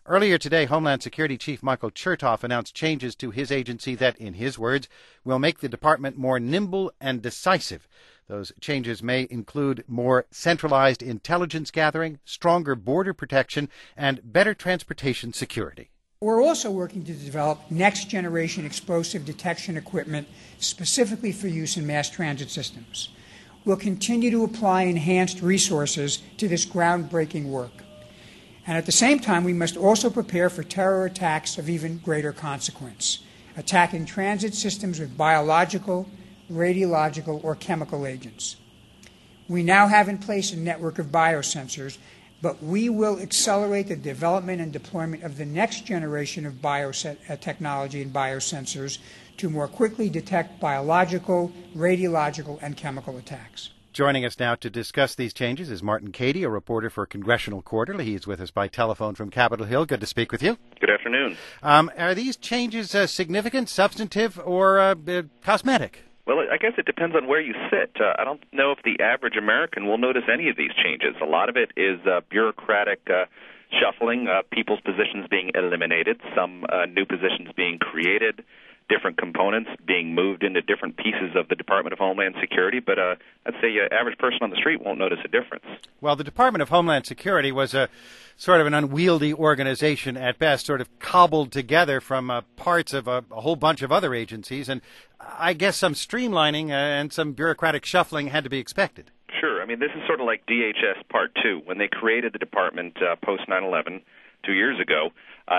Earlier today, Homeland Security Chief Michael Chertoff announced changes to his agency that, in his words, will make the department more nimble and decisive. Those changes may include more centralized intelligence gathering, stronger border protection, and better transportation security. We're also working to develop next-generation explosive detection equipment specifically for use in mass transit systems. We'll continue to apply enhanced resources to this groundbreaking work. And at the same time, we must also prepare for terror attacks of even greater consequence, attacking transit systems with biological, radiological, or chemical agents. We now have in place a network of biosensors, but we will accelerate the development and deployment of the next generation of biotechnology and biosensors to more quickly detect biological, radiological, and chemical attacks. Joining us now to discuss these changes is Martin Cady, a reporter for Congressional Quarterly. He's with us by telephone from Capitol Hill. Good to speak with you. Good afternoon. Are these changes significant, substantive, or cosmetic? Well, I guess it depends on where you sit. I don't know if the average American will notice any of these changes. A lot of it is bureaucratic shuffling, people's positions being eliminated, some new positions being created, different components being moved into different pieces of the Department of Homeland Security. But I'd say an average person on the street won't notice a difference. Well, the Department of Homeland Security was a sort of an unwieldy organization at best, sort of cobbled together from parts of a whole bunch of other agencies. And I guess some streamlining and some bureaucratic shuffling had to be expected. Sure. I mean, this is sort of like DHS Part 2. When they created the department post 9/11 2 years ago,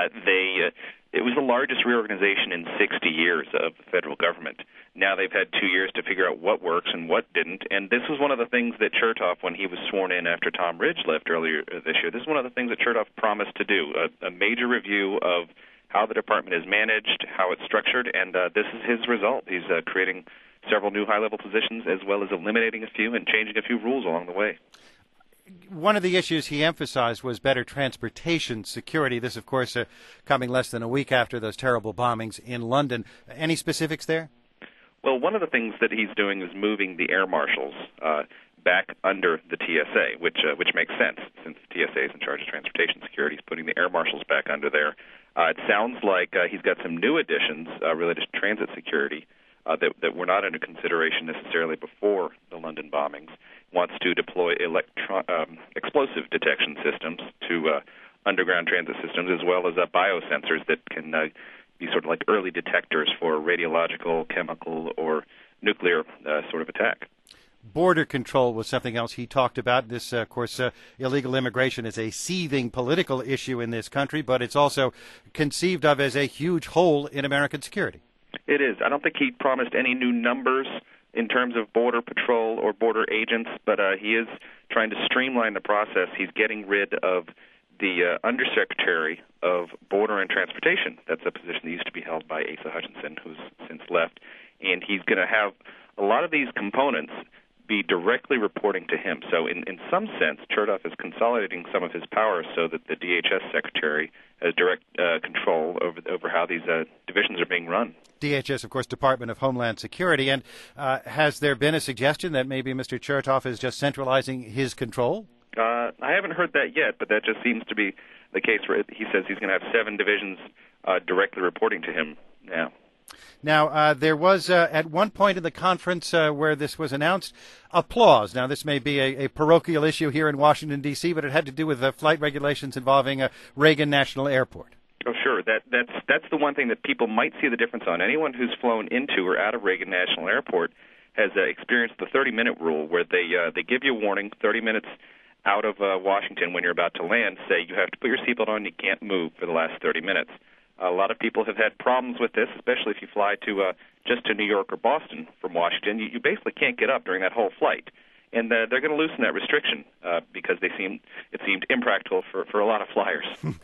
it was the largest reorganization in 60 years of the federal government. Now they've had 2 years to figure out what works and what didn't. And this was one of the things that Chertoff, when he was sworn in after Tom Ridge left earlier this year, this is one of the things that Chertoff promised to do, a major review of how the department is managed, how it's structured, and this is his result. He's creating several new high-level positions as well as eliminating a few and changing a few rules along the way. One of the issues he emphasized was better transportation security. This, of course, coming less than a week after those terrible bombings in London. Any specifics there? Well, one of the things that he's doing is moving the air marshals back under the TSA, which makes sense since the TSA is in charge of transportation security. He's putting the air marshals back under there. It sounds like he's got some new additions related to transit security that were not under consideration necessarily before the London bombings. Wants to deploy explosive detection systems to underground transit systems, as well as biosensors that can be sort of like early detectors for radiological, chemical, or nuclear sort of attack. Border control was something else he talked about. This, of course, illegal immigration is a seething political issue in this country, but it's also conceived of as a huge hole in American security. It is. I don't think he promised any new numbers in terms of border patrol or border agents, but he is trying to streamline the process. He's getting rid of the Undersecretary of Border and Transportation. That's a position that used to be held by Asa Hutchinson, who's since left. And he's going to have a lot of these components be directly reporting to him. So in some sense, Chertoff is consolidating some of his powers so that the DHS secretary has direct control over how these divisions are being run. DHS, of course, Department of Homeland Security. And has there been a suggestion that maybe Mr. Chertoff is just centralizing his control? I haven't heard that yet, but that just seems to be the case where he says he's going to have 7 divisions directly reporting to him now. Now, there was, at one point in the conference where this was announced, applause. Now, this may be a parochial issue here in Washington, D.C., but it had to do with flight regulations involving Reagan National Airport. Oh, sure. That's the one thing that people might see the difference on. Anyone who's flown into or out of Reagan National Airport has experienced the 30-minute rule, where they give you a warning 30 minutes out of Washington when you're about to land, say you have to put your seatbelt on, you can't move for the last 30 minutes. A lot of people have had problems with this, especially if you fly to just to New York or Boston from Washington. You basically can't get up during that whole flight. And they're going to loosen that restriction because it seemed impractical for a lot of flyers.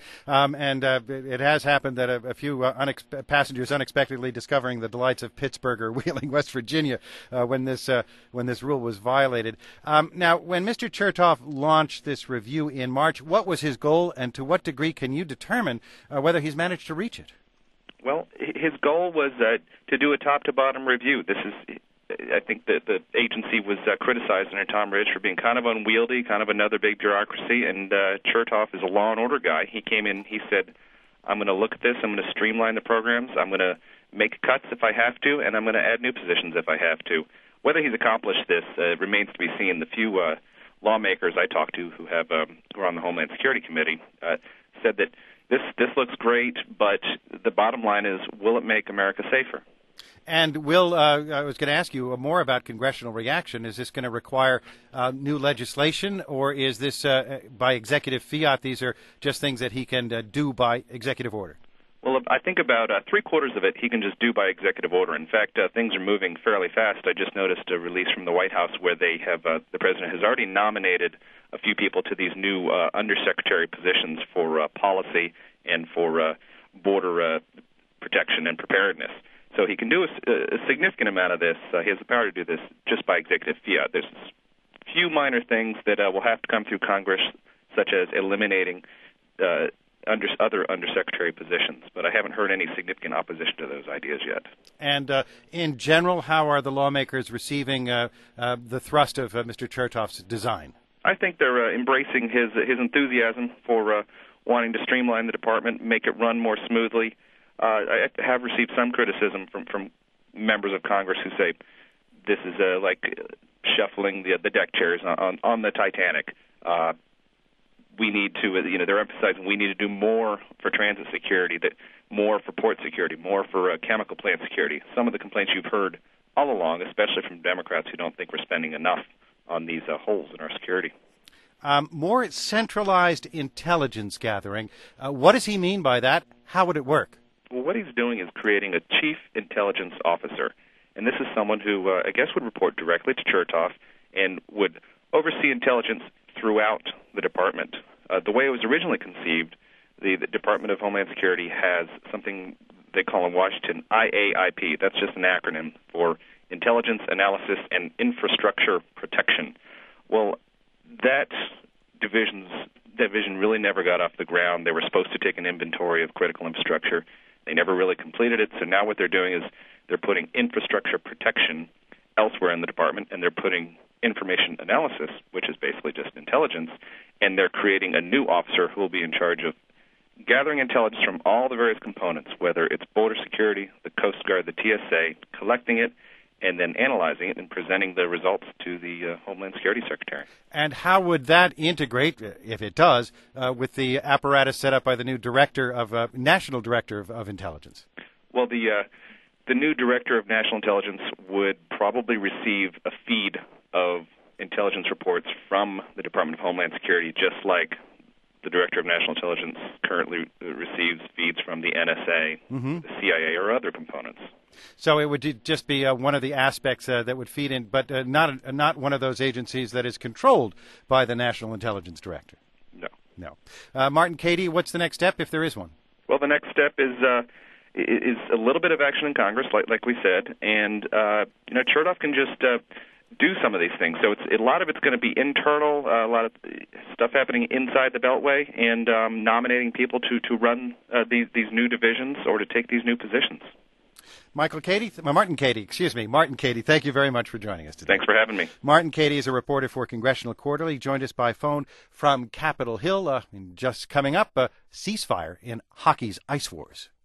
It has happened that a few passengers unexpectedly discovering the delights of Pittsburgh or Wheeling, West Virginia, when this rule was violated. Now, when Mr. Chertoff launched this review in March, what was his goal, and to what degree can you determine whether he's managed to reach it? Well, his goal was to do a top-to-bottom review. This is I think that the agency was criticized under Tom Ridge for being kind of unwieldy, kind of another big bureaucracy, and Chertoff is a law and order guy. He came in, he said, I'm going to look at this, I'm going to streamline the programs, I'm going to make cuts if I have to, and I'm going to add new positions if I have to. Whether he's accomplished this remains to be seen. The few lawmakers I talked to who are on the Homeland Security Committee said that this looks great, but the bottom line is, will it make America safer? And I was going to ask you more about congressional reaction. Is this going to require new legislation, or is this by executive fiat? These are just things that he can do by executive order. Well, I think about three-quarters of it he can just do by executive order. In fact, things are moving fairly fast. I just noticed a release from the White House where they have the president has already nominated a few people to these new undersecretary positions for policy and for border protection and preparedness. So he can do a significant amount of this. He has the power to do this just by executive fiat. There's a few minor things that will have to come through Congress, such as eliminating other undersecretary positions. But I haven't heard any significant opposition to those ideas yet. And in general, how are the lawmakers receiving the thrust of Mr. Chertoff's design? I think they're embracing his enthusiasm for wanting to streamline the department, make it run more smoothly. I have received some criticism from members of Congress who say this is like shuffling the deck chairs on the Titanic. We need to, they're emphasizing we need to do more for transit security, more for port security, more for chemical plant security. Some of the complaints you've heard all along, especially from Democrats who don't think we're spending enough on these holes in our security. More centralized intelligence gathering. What does he mean by that? How would it work? Well, what he's doing is creating a chief intelligence officer, and this is someone who I guess would report directly to Chertoff and would oversee intelligence throughout the department. The way it was originally conceived, the Department of Homeland Security has something they call in Washington IAIP. That's just an acronym for Intelligence, Analysis, and Infrastructure Protection. Well, that division really never got off the ground. They were supposed to take an inventory of critical infrastructure. They never really completed it, so now what they're doing is they're putting infrastructure protection elsewhere in the department, and they're putting information analysis, which is basically just intelligence, and they're creating a new officer who will be in charge of gathering intelligence from all the various components, whether it's border security, the Coast Guard, the TSA, collecting it, and then analyzing it and presenting the results to the Homeland Security Secretary. And how would that integrate, if it does, with the apparatus set up by the new National Director of Intelligence? Well, the new Director of National Intelligence would probably receive a feed of intelligence reports from the Department of Homeland Security, just like the Director of National Intelligence currently receives feeds from the NSA, the CIA, or other components. So it would just be one of the aspects that would feed in, but not one of those agencies that is controlled by the National Intelligence Director. No. Martin Cady, what's the next step, if there is one? Well, the next step is a little bit of action in Congress, like we said, and Chertoff can just do some of these things. So a lot of it's going to be internal, a lot of stuff happening inside the Beltway, and nominating people to run these new divisions or to take these new positions. Martin Cady, thank you very much for joining us today. Thanks for having me. Martin Cady is a reporter for Congressional Quarterly. He joined us by phone from Capitol Hill. And just coming up, a ceasefire in hockey's ice wars.